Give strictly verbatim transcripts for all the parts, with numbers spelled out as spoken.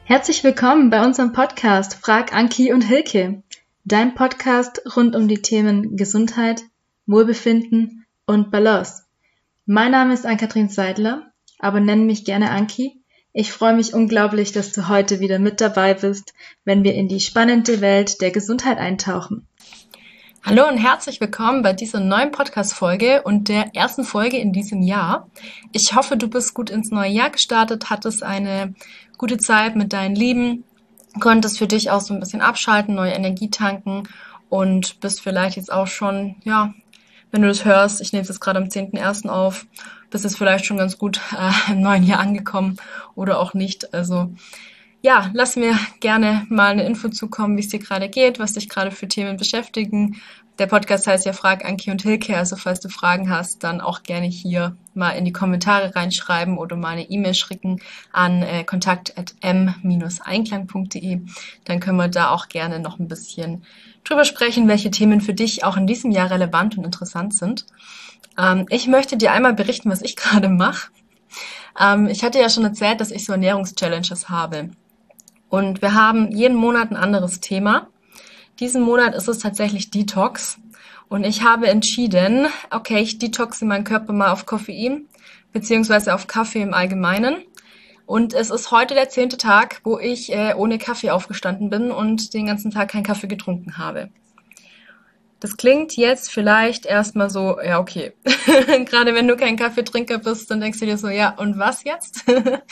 Herzlich willkommen bei unserem Podcast Frag Anki und Hilke, dein Podcast rund um die Themen Gesundheit, Wohlbefinden und Balance. Mein Name ist Ann-Kathrin Seidler, aber nenn mich gerne Anki. Ich freue mich unglaublich, dass du heute wieder mit dabei bist, wenn wir in die spannende Welt der Gesundheit eintauchen. Hallo und herzlich willkommen bei dieser neuen Podcast-Folge und der ersten Folge in diesem Jahr. Ich hoffe, du bist gut ins neue Jahr gestartet, hattest eine gute Zeit mit deinen Lieben, konntest für dich auch so ein bisschen abschalten, neue Energie tanken und bist vielleicht jetzt auch schon, ja, wenn du das hörst, ich nehme es jetzt gerade am zehnten ersten auf, bist jetzt vielleicht schon ganz gut äh, im neuen Jahr angekommen oder auch nicht. Also ja, lass mir gerne mal eine Info zukommen, wie es dir gerade geht, was dich gerade für Themen beschäftigen. Der Podcast heißt ja Frag Anki und Hilke, also falls du Fragen hast, dann auch gerne hier mal in die Kommentare reinschreiben oder mal eine E-Mail schicken an äh, kontakt at m dash einklang punkt de. Dann können wir da auch gerne noch ein bisschen drüber sprechen, welche Themen für dich auch in diesem Jahr relevant und interessant sind. Ähm, ich möchte dir einmal berichten, was ich gerade mache. Ähm, ich hatte ja schon erzählt, dass ich so Ernährungschallenges habe. Und wir haben jeden Monat ein anderes Thema. Diesen Monat ist es tatsächlich Detox. Und ich habe entschieden, okay, ich detoxe meinen Körper mal auf Koffein, beziehungsweise auf Kaffee im Allgemeinen. Und es ist heute der zehnte Tag, wo ich äh, ohne Kaffee aufgestanden bin und den ganzen Tag keinen Kaffee getrunken habe. Das klingt jetzt vielleicht erstmal so, ja, okay. Gerade wenn du kein Kaffeetrinker bist, dann denkst du dir so, ja, und was jetzt?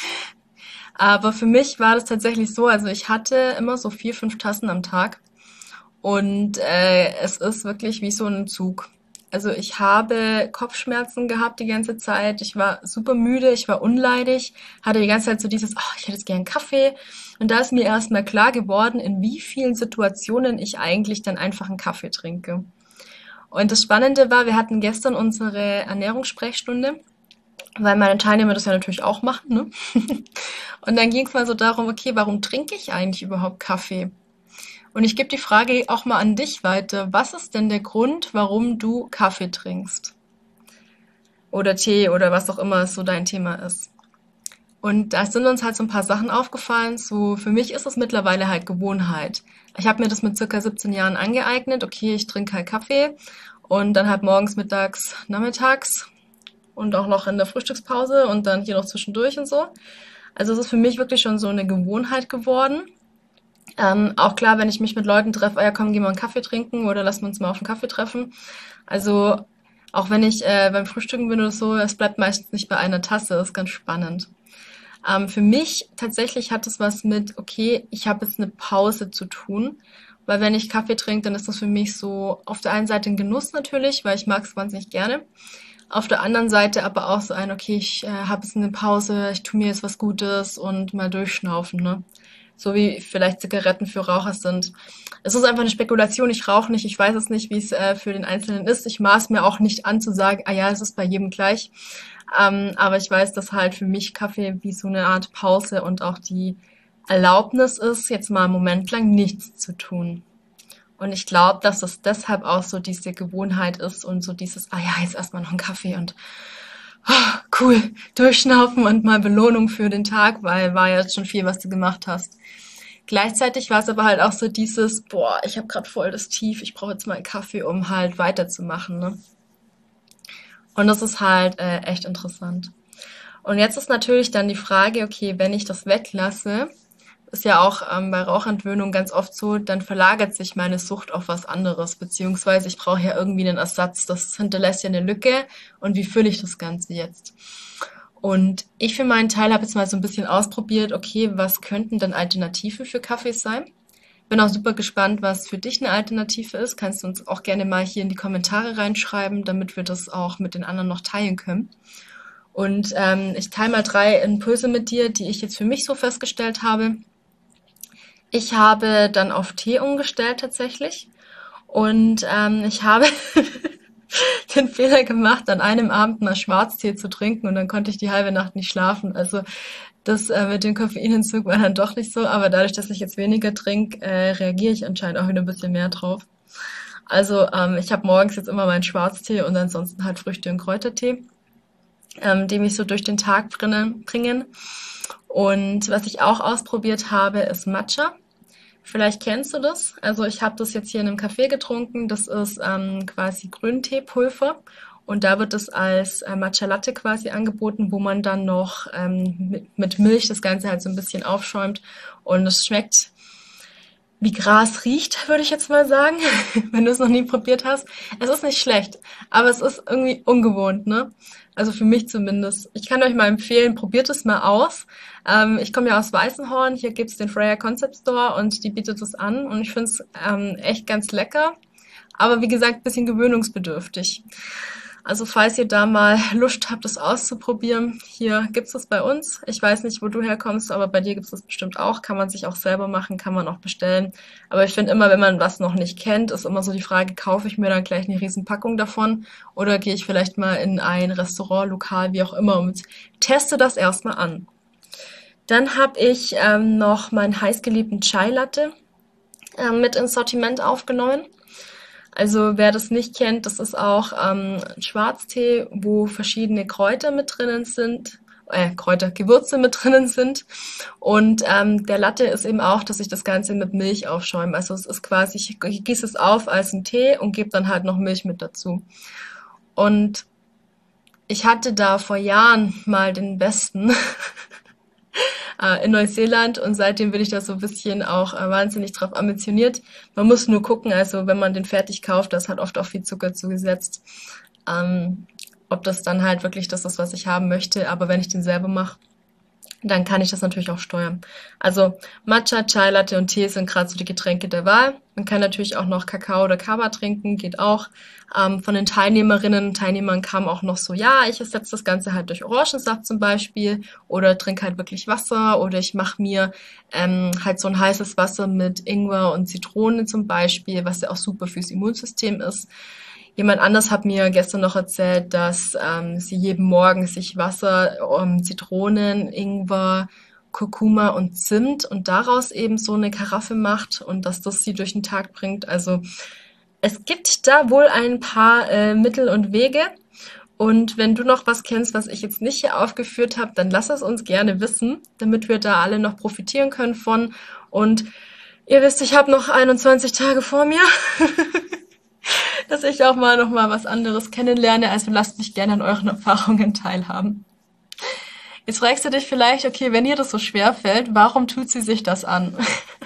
Aber für mich war das tatsächlich so, also ich hatte immer so vier, fünf Tassen am Tag und äh, es ist wirklich wie so ein Zug. Also ich habe Kopfschmerzen gehabt die ganze Zeit, ich war super müde, ich war unleidig, hatte die ganze Zeit so dieses, oh, ich hätte jetzt gern Kaffee. Und da ist mir erstmal klar geworden, in wie vielen Situationen ich eigentlich dann einfach einen Kaffee trinke. Und das Spannende war, wir hatten gestern unsere Ernährungssprechstunde, weil meine Teilnehmer das ja natürlich auch machen, ne? Und dann ging es mal so darum, okay, warum trinke ich eigentlich überhaupt Kaffee? Und ich gebe die Frage auch mal an dich weiter. Was ist denn der Grund, warum du Kaffee trinkst? Oder Tee oder was auch immer so dein Thema ist. Und da sind uns halt so ein paar Sachen aufgefallen. So, für mich ist es mittlerweile halt Gewohnheit. Ich habe mir das mit circa siebzehn Jahren angeeignet. Okay, ich trinke halt Kaffee und dann halt morgens, mittags, nachmittags und auch noch in der Frühstückspause und dann hier noch zwischendurch und so. Also es ist für mich wirklich schon so eine Gewohnheit geworden. Ähm, auch klar, wenn ich mich mit Leuten treffe, ah ja komm, geh mal einen Kaffee trinken oder lass uns mal auf einen Kaffee treffen. Also auch wenn ich äh, beim Frühstücken bin oder so, es bleibt meistens nicht bei einer Tasse, das ist ganz spannend. Ähm, für mich tatsächlich hat es was mit, okay, ich habe jetzt eine Pause zu tun, weil wenn ich Kaffee trinke, dann ist das für mich so auf der einen Seite ein Genuss natürlich, weil ich mag es wahnsinnig gerne. Auf der anderen Seite aber auch so ein, okay, ich äh, habe jetzt eine Pause, ich tue mir jetzt was Gutes und mal durchschnaufen, ne? So wie vielleicht Zigaretten für Raucher sind. Es ist einfach eine Spekulation, ich rauche nicht, ich weiß es nicht, wie es äh, für den Einzelnen ist. Ich maß mir auch nicht an zu sagen, ah ja, es ist bei jedem gleich. Ähm, aber ich weiß, dass halt für mich Kaffee wie so eine Art Pause und auch die Erlaubnis ist, jetzt mal einen Moment lang nichts zu tun. Und ich glaube, dass das deshalb auch so diese Gewohnheit ist und so dieses, ah ja, jetzt erstmal noch einen Kaffee und oh, cool, durchschnaufen und mal Belohnung für den Tag, weil war ja jetzt schon viel, was du gemacht hast. Gleichzeitig war es aber halt auch so dieses, boah, ich habe gerade voll das Tief, ich brauche jetzt mal einen Kaffee, um halt weiterzumachen, ne? Und das ist halt äh, echt interessant. Und jetzt ist natürlich dann die Frage, okay, wenn ich das weglasse, ist ja auch ähm, bei Rauchentwöhnung ganz oft so, dann verlagert sich meine Sucht auf was anderes, beziehungsweise ich brauche ja irgendwie einen Ersatz, das hinterlässt ja eine Lücke und wie fülle ich das Ganze jetzt? Und ich für meinen Teil habe jetzt mal so ein bisschen ausprobiert, okay, was könnten denn Alternativen für Kaffees sein? Bin auch super gespannt, was für dich eine Alternative ist. Kannst du uns auch gerne mal hier in die Kommentare reinschreiben, damit wir das auch mit den anderen noch teilen können. Und ähm, ich teile mal drei Impulse mit dir, die ich jetzt für mich so festgestellt habe. Ich habe dann auf Tee umgestellt tatsächlich und ähm, ich habe den Fehler gemacht, an einem Abend mal Schwarztee zu trinken und dann konnte ich die halbe Nacht nicht schlafen. Also das äh, mit dem Koffeinentzug war dann doch nicht so, aber dadurch, dass ich jetzt weniger trinke, äh, reagiere ich anscheinend auch wieder ein bisschen mehr drauf. Also ähm, ich habe morgens jetzt immer meinen Schwarztee und ansonsten halt Früchte- und Kräutertee. ähm, die mich so durch den Tag bringen. Und was ich auch ausprobiert habe, ist Matcha. Vielleicht kennst du das. Also ich habe das jetzt hier in einem Café getrunken. Das ist ähm, quasi Grünteepulver. Und da wird es als äh, Matcha Latte quasi angeboten, wo man dann noch ähm, mit, mit Milch das Ganze halt so ein bisschen aufschäumt. Und es schmeckt wie Gras riecht, würde ich jetzt mal sagen, wenn du es noch nie probiert hast. Es ist nicht schlecht, aber es ist irgendwie ungewohnt, ne? Also für mich zumindest. Ich kann euch mal empfehlen, probiert es mal aus. Ähm, ich komme ja aus Weißenhorn, hier gibt's den Freya Concept Store und die bietet es an und ich finde es ähm, echt ganz lecker, aber wie gesagt, bisschen gewöhnungsbedürftig. Also falls ihr da mal Lust habt, das auszuprobieren, hier gibt's das bei uns. Ich weiß nicht, wo du herkommst, aber bei dir gibt's das bestimmt auch. Kann man sich auch selber machen, kann man auch bestellen. Aber ich finde immer, wenn man was noch nicht kennt, ist immer so die Frage, kaufe ich mir dann gleich eine riesen Packung davon oder gehe ich vielleicht mal in ein Restaurant, Lokal, wie auch immer und teste das erstmal an. Dann habe ich ähm, noch meinen heißgeliebten Chai Latte äh, mit ins Sortiment aufgenommen. Also wer das nicht kennt, das ist auch ähm, Schwarztee, wo verschiedene Kräuter mit drinnen sind, äh, Kräuter, Gewürze mit drinnen sind. Und ähm, der Latte ist eben auch, dass ich das Ganze mit Milch aufschäume. Also es ist quasi, ich, ich gieße es auf als einen Tee und gebe dann halt noch Milch mit dazu. Und ich hatte da vor Jahren mal den besten in Neuseeland und seitdem bin ich da so ein bisschen auch äh, wahnsinnig drauf ambitioniert. Man muss nur gucken, also wenn man den fertig kauft, da ist halt oft auch viel Zucker zugesetzt, ähm, ob das dann halt wirklich das ist, was ich haben möchte, aber wenn ich den selber mache, dann kann ich das natürlich auch steuern. Also Matcha, Chai Latte und Tee sind gerade so die Getränke der Wahl. Man kann natürlich auch noch Kakao oder Kaba trinken, geht auch. Ähm, von den Teilnehmerinnen und Teilnehmern kam auch noch so, ja, ich ersetze das Ganze halt durch Orangensaft zum Beispiel oder trinke halt wirklich Wasser oder ich mache mir ähm, halt so ein heißes Wasser mit Ingwer und Zitrone zum Beispiel, was ja auch super fürs Immunsystem ist. Jemand anders hat mir gestern noch erzählt, dass ähm, sie jeden Morgen sich Wasser, ähm, Zitronen, Ingwer, Kurkuma und Zimt und daraus eben so eine Karaffe macht und dass das sie durch den Tag bringt. Also es gibt da wohl ein paar äh, Mittel und Wege. Und wenn du noch was kennst, was ich jetzt nicht hier aufgeführt habe, dann lass es uns gerne wissen, damit wir da alle noch profitieren können von. Und ihr wisst, ich habe noch einundzwanzig Tage vor mir. Dass ich auch mal noch mal was anderes kennenlerne. Also lasst mich gerne an euren Erfahrungen teilhaben. Jetzt fragst du dich vielleicht, okay, wenn ihr das so schwer fällt, warum tut sie sich das an?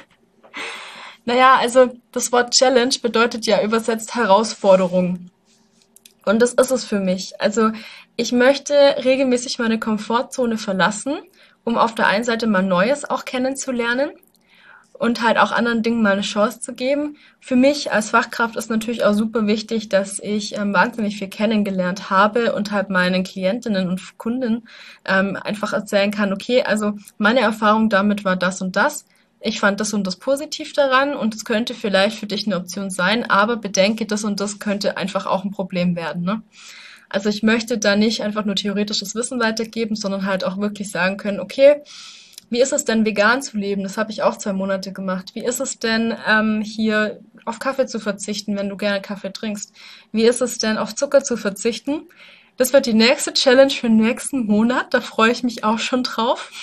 Naja, also das Wort Challenge bedeutet ja übersetzt Herausforderung. Und das ist es für mich. Also ich möchte regelmäßig meine Komfortzone verlassen, um auf der einen Seite mal Neues auch kennenzulernen und halt auch anderen Dingen mal eine Chance zu geben. Für mich als Fachkraft ist natürlich auch super wichtig, dass ich ähm, wahnsinnig viel kennengelernt habe und halt meinen Klientinnen und Kunden ähm, einfach erzählen kann, okay, also meine Erfahrung damit war das und das. Ich fand das und das positiv daran und es könnte vielleicht für dich eine Option sein, aber bedenke, das und das könnte einfach auch ein Problem werden, ne? Also ich möchte da nicht einfach nur theoretisches Wissen weitergeben, sondern halt auch wirklich sagen können, okay, wie ist es denn, vegan zu leben? Das habe ich auch zwei Monate gemacht. Wie ist es denn, ähm, hier auf Kaffee zu verzichten, wenn du gerne Kaffee trinkst? Wie ist es denn, auf Zucker zu verzichten? Das wird die nächste Challenge für den nächsten Monat. Da freue ich mich auch schon drauf.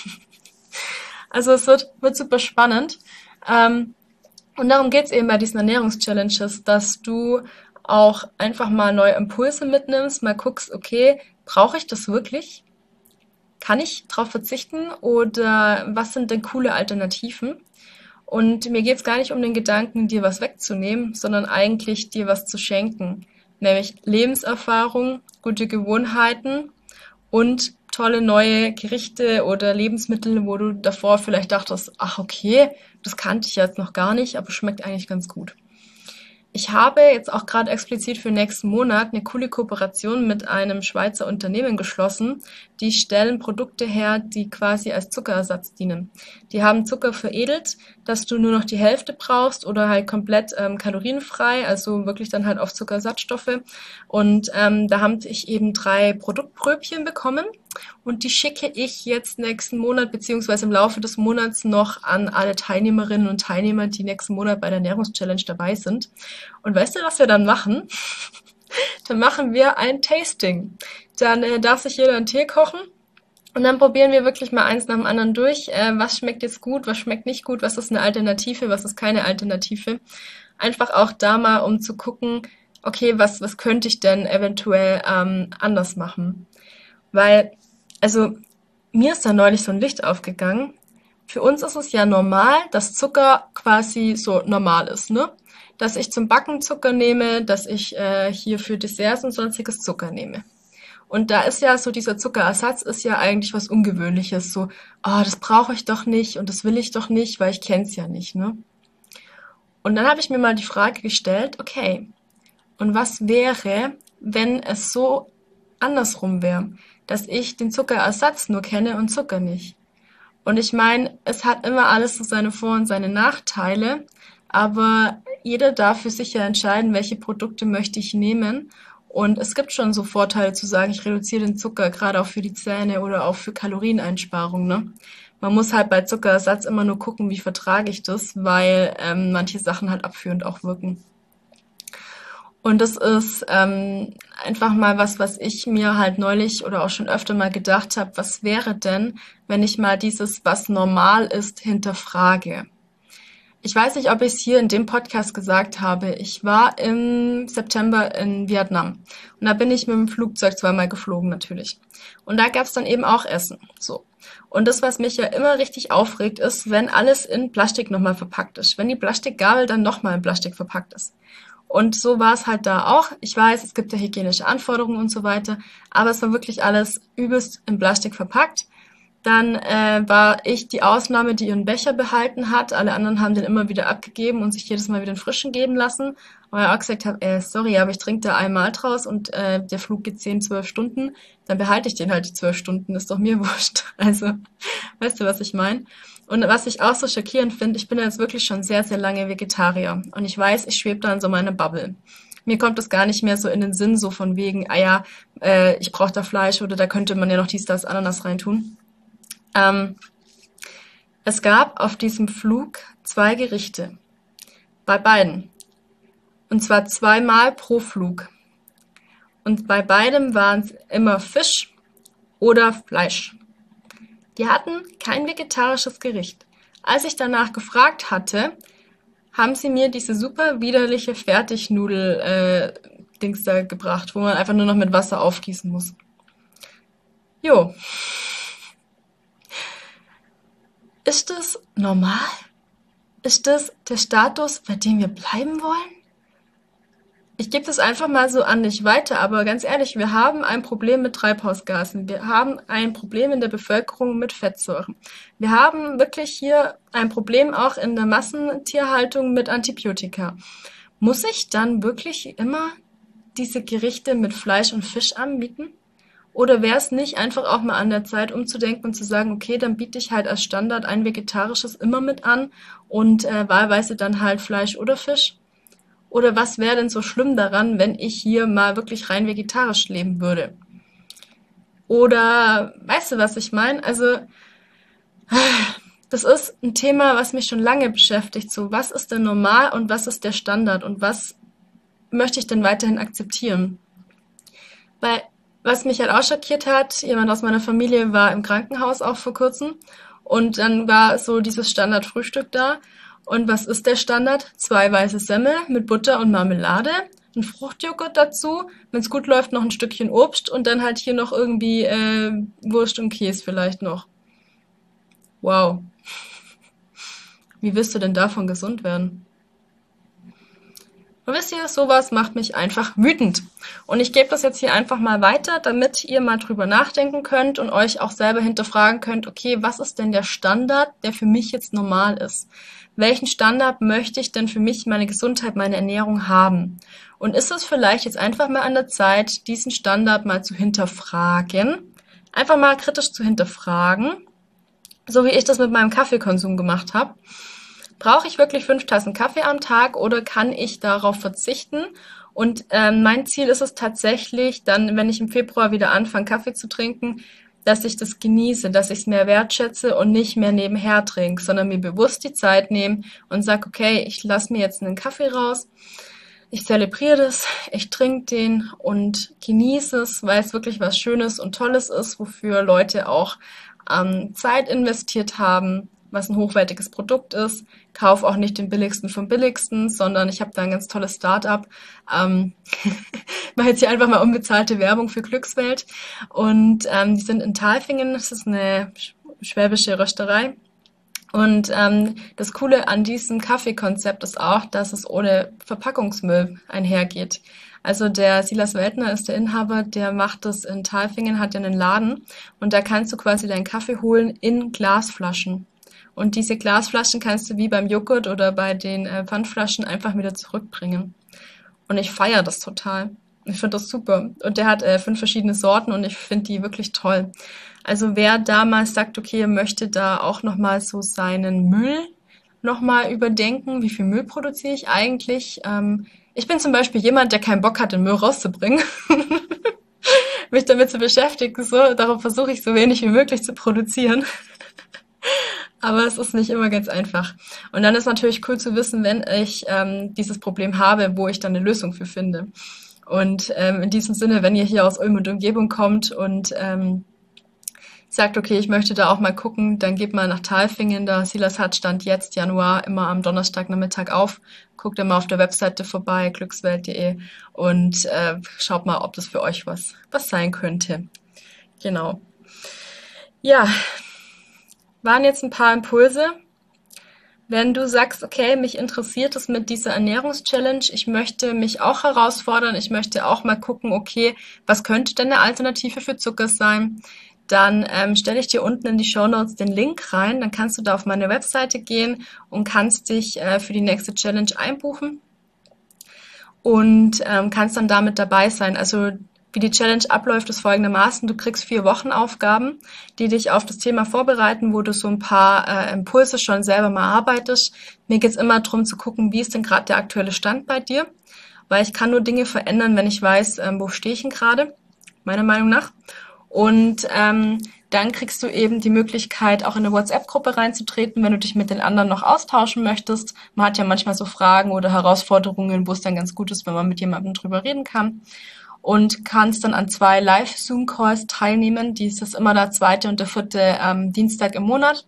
Also es wird, wird super spannend. Ähm, und darum geht's eben bei diesen Ernährungschallenges, dass du auch einfach mal neue Impulse mitnimmst, mal guckst, okay, brauche ich das wirklich? Kann ich drauf verzichten oder was sind denn coole Alternativen? Und mir geht's gar nicht um den Gedanken, dir was wegzunehmen, sondern eigentlich dir was zu schenken. Nämlich Lebenserfahrung, gute Gewohnheiten und tolle neue Gerichte oder Lebensmittel, wo du davor vielleicht dachtest, ach okay, das kannte ich jetzt noch gar nicht, aber schmeckt eigentlich ganz gut. Ich habe jetzt auch gerade explizit für nächsten Monat eine coole Kooperation mit einem Schweizer Unternehmen geschlossen. Die stellen Produkte her, die quasi als Zuckerersatz dienen. Die haben Zucker veredelt, dass du nur noch die Hälfte brauchst oder halt komplett ähm, kalorienfrei, also wirklich dann halt auf Zuckersatzstoffe. Und ähm, da habe ich eben drei Produktpröbchen bekommen und die schicke ich jetzt nächsten Monat beziehungsweise im Laufe des Monats noch an alle Teilnehmerinnen und Teilnehmer, die nächsten Monat bei der Ernährungschallenge dabei sind. Und weißt du, was wir dann machen? dann machen wir ein Tasting. Dann äh, darf sich jeder einen Tee kochen und dann probieren wir wirklich mal eins nach dem anderen durch. Äh, was schmeckt jetzt gut, was schmeckt nicht gut, was ist eine Alternative, was ist keine Alternative. Einfach auch da mal, um zu gucken, okay, was, was könnte ich denn eventuell ähm, anders machen? Weil, also mir ist da neulich so ein Licht aufgegangen. Für uns ist es ja normal, dass Zucker quasi so normal ist, ne? Dass ich zum Backen Zucker nehme, dass ich äh, hier für Desserts und sonstiges Zucker nehme. Und da ist ja so dieser Zuckerersatz ist ja eigentlich was Ungewöhnliches. So, oh, das brauche ich doch nicht und das will ich doch nicht, weil ich kenne es ja nicht, ne? Und dann habe ich mir mal die Frage gestellt, okay, und was wäre, wenn es so andersrum wäre, dass ich den Zuckerersatz nur kenne und Zucker nicht? Und ich meine, es hat immer alles so seine Vor- und seine Nachteile, aber jeder darf für sich ja entscheiden, welche Produkte möchte ich nehmen. Und es gibt schon so Vorteile zu sagen, ich reduziere den Zucker, gerade auch für die Zähne oder auch für Kalorieneinsparung, ne? Man muss halt bei Zuckerersatz immer nur gucken, wie vertrage ich das, weil ähm, manche Sachen halt abführend auch wirken. Und das ist ähm, einfach mal was, was ich mir halt neulich oder auch schon öfter mal gedacht habe, was wäre denn, wenn ich mal dieses, was normal ist, hinterfrage. Ich weiß nicht, ob ich es hier in dem Podcast gesagt habe. Ich war im September in Vietnam und da bin ich mit dem Flugzeug zweimal geflogen natürlich. Und da gab es dann eben auch Essen. So. Und das, was mich ja immer richtig aufregt, ist, wenn alles in Plastik nochmal verpackt ist. Wenn die Plastikgabel dann nochmal in Plastik verpackt ist. Und so war es halt da auch. Ich weiß, es gibt ja hygienische Anforderungen und so weiter, aber es war wirklich alles übelst in Plastik verpackt. Dann äh, war ich die Ausnahme, die ihren Becher behalten hat. Alle anderen haben den immer wieder abgegeben und sich jedes Mal wieder einen frischen geben lassen. Und ich auch gesagt habe, äh, sorry, aber ich trinke da einmal draus und äh, der Flug geht zehn, zwölf Stunden. Dann behalte ich den halt die zwölf Stunden, ist doch mir wurscht. Also, weißt du, was ich meine? Und was ich auch so schockierend finde, ich bin jetzt wirklich schon sehr, sehr lange Vegetarier. Und ich weiß, ich schwebe da in so meiner Bubble. Mir kommt das gar nicht mehr so in den Sinn, so von wegen, ah ja, äh, ich brauche da Fleisch oder da könnte man ja noch dies, das, Ananas reintun. Ähm, es gab auf diesem Flug zwei Gerichte. Bei beiden. Und zwar zweimal pro Flug. Und bei beidem waren es immer Fisch oder Fleisch. Die hatten kein vegetarisches Gericht. Als ich danach gefragt hatte, haben sie mir diese super widerliche Fertignudel-Dings da gebracht, wo man einfach nur noch mit Wasser aufgießen muss. Jo. Ist das normal? Ist das der Status, bei dem wir bleiben wollen? Ich gebe das einfach mal so an dich weiter, aber ganz ehrlich, wir haben ein Problem mit Treibhausgasen. Wir haben ein Problem in der Bevölkerung mit Fettsäuren. Wir haben wirklich hier ein Problem auch in der Massentierhaltung mit Antibiotika. Muss ich dann wirklich immer diese Gerichte mit Fleisch und Fisch anbieten? Oder wäre es nicht einfach auch mal an der Zeit, umzudenken und zu sagen, okay, dann biete ich halt als Standard ein vegetarisches immer mit an und äh, wahlweise dann halt Fleisch oder Fisch? Oder was wäre denn so schlimm daran, wenn ich hier mal wirklich rein vegetarisch leben würde? Oder weißt du, was ich meine? Also, das ist ein Thema, was mich schon lange beschäftigt. So, was ist denn normal und was ist der Standard und was möchte ich denn weiterhin akzeptieren? Weil, was mich halt auch schockiert hat, jemand aus meiner Familie war im Krankenhaus auch vor kurzem und dann war so dieses Standardfrühstück da. Und was ist der Standard? Zwei weiße Semmel mit Butter und Marmelade, ein Fruchtjoghurt dazu, wenn es gut läuft, noch ein Stückchen Obst und dann halt hier noch irgendwie äh, Wurst und Käse vielleicht noch. Wow. Wie willst du denn davon gesund werden? Und wisst ihr, sowas macht mich einfach wütend. Und ich gebe das jetzt hier einfach mal weiter, damit ihr mal drüber nachdenken könnt und euch auch selber hinterfragen könnt, okay, was ist denn der Standard, der für mich jetzt normal ist? Welchen Standard möchte ich denn für mich, meine Gesundheit, meine Ernährung haben? Und ist es vielleicht jetzt einfach mal an der Zeit, diesen Standard mal zu hinterfragen? Einfach mal kritisch zu hinterfragen, so wie ich das mit meinem Kaffeekonsum gemacht habe. Brauche ich wirklich fünf Tassen Kaffee am Tag oder kann ich darauf verzichten? Und ähm, mein Ziel ist es tatsächlich, dann, wenn ich im Februar wieder anfange, Kaffee zu trinken, dass ich das genieße, dass ich es mehr wertschätze und nicht mehr nebenher trinke, sondern mir bewusst die Zeit nehme und sage, okay, ich lasse mir jetzt einen Kaffee raus, ich zelebriere das, ich trinke den und genieße es, weil es wirklich was Schönes und Tolles ist, wofür Leute auch ähm, Zeit investiert haben, was ein hochwertiges Produkt ist. Kauf auch nicht den billigsten vom billigsten, sondern ich habe da ein ganz tolles Start-up. Ähm, ich mache jetzt hier einfach mal unbezahlte Werbung für Glückswelt. Und ähm, die sind in Thalfingen, das ist eine schwäbische Rösterei. Und ähm, das Coole an diesem Kaffeekonzept ist auch, dass es ohne Verpackungsmüll einhergeht. Also der Silas Weltner ist der Inhaber, der macht das in Thalfingen, hat ja einen Laden und da kannst du quasi deinen Kaffee holen in Glasflaschen. Und diese Glasflaschen kannst du wie beim Joghurt oder bei den äh, Pfandflaschen einfach wieder zurückbringen. Und ich feiere das total. Ich finde das super. Und der hat äh, fünf verschiedene Sorten und ich finde die wirklich toll. Also wer damals sagt, okay, er möchte da auch nochmal so seinen Müll nochmal überdenken, wie viel Müll produziere ich eigentlich? Ähm, ich bin zum Beispiel jemand, der keinen Bock hat, den Müll rauszubringen. Mich damit zu beschäftigen, so, darum versuche ich so wenig wie möglich zu produzieren. Aber es ist nicht immer ganz einfach. Und dann ist natürlich cool zu wissen, wenn ich ähm, dieses Problem habe, wo ich dann eine Lösung für finde. Und ähm, in diesem Sinne, wenn ihr hier aus Ulm und Umgebung kommt und ähm, sagt, okay, ich möchte da auch mal gucken, dann geht mal nach Thalfingen. Der Silas hat Stand jetzt Januar immer am Donnerstagnachmittag auf. Guckt immer auf der Webseite vorbei, glückswelt punkt de und äh, schaut mal, ob das für euch was, was sein könnte. Genau. Ja, waren jetzt ein paar Impulse. Wenn du sagst, okay, mich interessiert es mit dieser Ernährungschallenge, ich möchte mich auch herausfordern, ich möchte auch mal gucken, okay, was könnte denn eine Alternative für Zucker sein? Dann ähm, stelle ich dir unten in die Shownotes den Link rein, dann kannst du da auf meine Webseite gehen und kannst dich äh, für die nächste Challenge einbuchen und ähm, kannst dann damit dabei sein. Also wie die Challenge abläuft, ist folgendermaßen: Du kriegst vier Wochenaufgaben, die dich auf das Thema vorbereiten, wo du so ein paar äh, Impulse schon selber mal arbeitest. Mir geht's immer darum zu gucken, wie ist denn gerade der aktuelle Stand bei dir, weil ich kann nur Dinge verändern, wenn ich weiß, ähm, wo stehe ich denn gerade, meiner Meinung nach. Und ähm, dann kriegst du eben die Möglichkeit, auch in eine WhatsApp-Gruppe reinzutreten, wenn du dich mit den anderen noch austauschen möchtest. Man hat ja manchmal so Fragen oder Herausforderungen, wo es dann ganz gut ist, wenn man mit jemandem drüber reden kann. Und kannst dann an zwei Live-Zoom-Calls teilnehmen. Dies ist immer der zweite und der vierte ähm, Dienstag im Monat,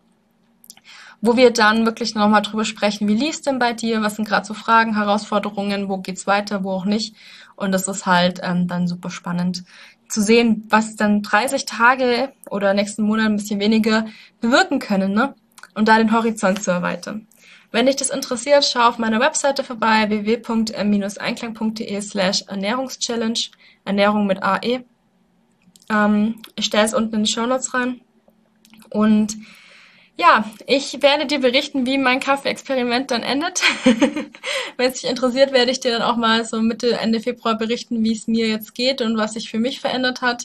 wo wir dann wirklich nochmal drüber sprechen, wie lief's denn bei dir, was sind gerade so Fragen, Herausforderungen, wo geht's weiter, wo auch nicht. Und das ist halt ähm, dann super spannend zu sehen, was dann dreißig Tage oder nächsten Monat ein bisschen weniger bewirken können, ne? Und da den Horizont zu erweitern. Wenn dich das interessiert, schau auf meiner Webseite vorbei, w w w punkt m einklang punkt de slash Ernährungschallenge, Ernährung mit A E. Ähm, ich stelle es unten in die Shownotes rein. Und ja, ich werde dir berichten, wie mein Kaffee-Experiment dann endet. Wenn es dich interessiert, werde ich dir dann auch mal so Mitte, Ende Februar berichten, wie es mir jetzt geht und was sich für mich verändert hat.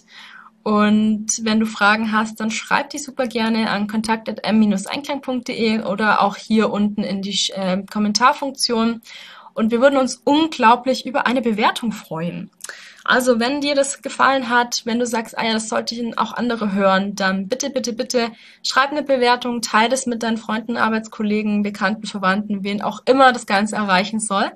Und wenn du Fragen hast, dann schreib die super gerne an kontakt at m einklang punkt de oder auch hier unten in die äh, Kommentarfunktion. Und wir würden uns unglaublich über eine Bewertung freuen. Also wenn dir das gefallen hat, wenn du sagst, ah ja, das sollten auch andere hören, dann bitte, bitte, bitte schreib eine Bewertung, teile es mit deinen Freunden, Arbeitskollegen, Bekannten, Verwandten, wen auch immer das Ganze erreichen soll.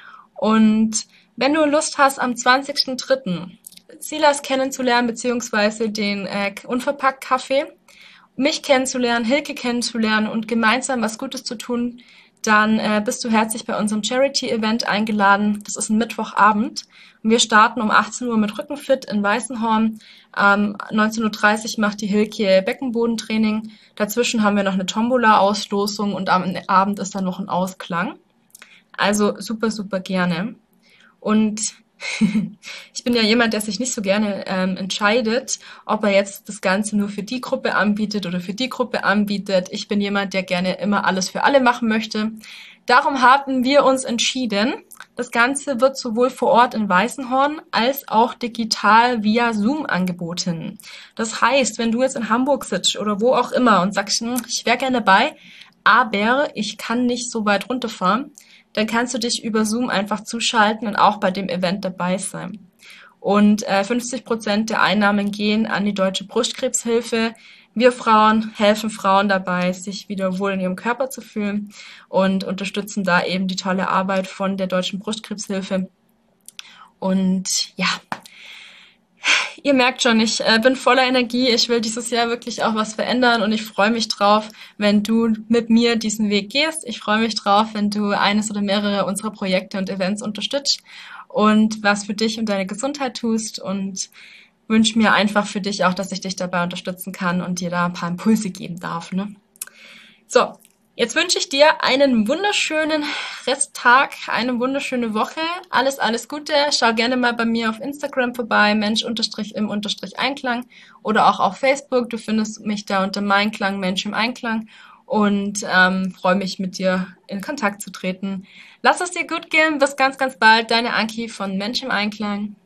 Und wenn du Lust hast, am zwanzigsten dritten Silas kennenzulernen, beziehungsweise den äh, Unverpackt-Kaffee, mich kennenzulernen, Hilke kennenzulernen und gemeinsam was Gutes zu tun, dann äh, bist du herzlich bei unserem Charity-Event eingeladen. Das ist ein Mittwochabend. Und wir starten um achtzehn Uhr mit Rückenfit in Weißenhorn. Ähm, neunzehn Uhr dreißig macht die Hilke Beckenbodentraining. Dazwischen haben wir noch eine Tombola-Auslosung und am Abend ist dann noch ein Ausklang. Also super, super gerne. Und ich bin ja jemand, der sich nicht so gerne ähm, entscheidet, ob er jetzt das Ganze nur für die Gruppe anbietet oder für die Gruppe anbietet. Ich bin jemand, der gerne immer alles für alle machen möchte. Darum haben wir uns entschieden, das Ganze wird sowohl vor Ort in Weißenhorn als auch digital via Zoom angeboten. Das heißt, wenn du jetzt in Hamburg sitzt oder wo auch immer und sagst, ich wäre gerne dabei, aber ich kann nicht so weit runterfahren, dann kannst du dich über Zoom einfach zuschalten und auch bei dem Event dabei sein. Und äh, fünfzig Prozent der Einnahmen gehen an die Deutsche Brustkrebshilfe, Wir Frauen helfen Frauen dabei, sich wieder wohl in ihrem Körper zu fühlen und unterstützen da eben die tolle Arbeit von der Deutschen Brustkrebshilfe. Und ja, ihr merkt schon, ich äh, bin voller Energie. Ich will dieses Jahr wirklich auch was verändern und ich freue mich drauf, wenn du mit mir diesen Weg gehst. Ich freue mich drauf, wenn du eines oder mehrere unserer Projekte und Events unterstützt und was für dich und deine Gesundheit tust, und wünsche mir einfach für dich auch, dass ich dich dabei unterstützen kann und dir da ein paar Impulse geben darf. Ne? So, jetzt wünsche ich dir einen wunderschönen Resttag, eine wunderschöne Woche. Alles, alles Gute. Schau gerne mal bei mir auf Instagram vorbei, Mensch-im-Einklang, oder auch auf Facebook. Du findest mich da unter Meinklang, Mensch im Einklang. Und ähm, freue mich, mit dir in Kontakt zu treten. Lass es dir gut gehen. Bis ganz, ganz bald. Deine Anki von Mensch im Einklang.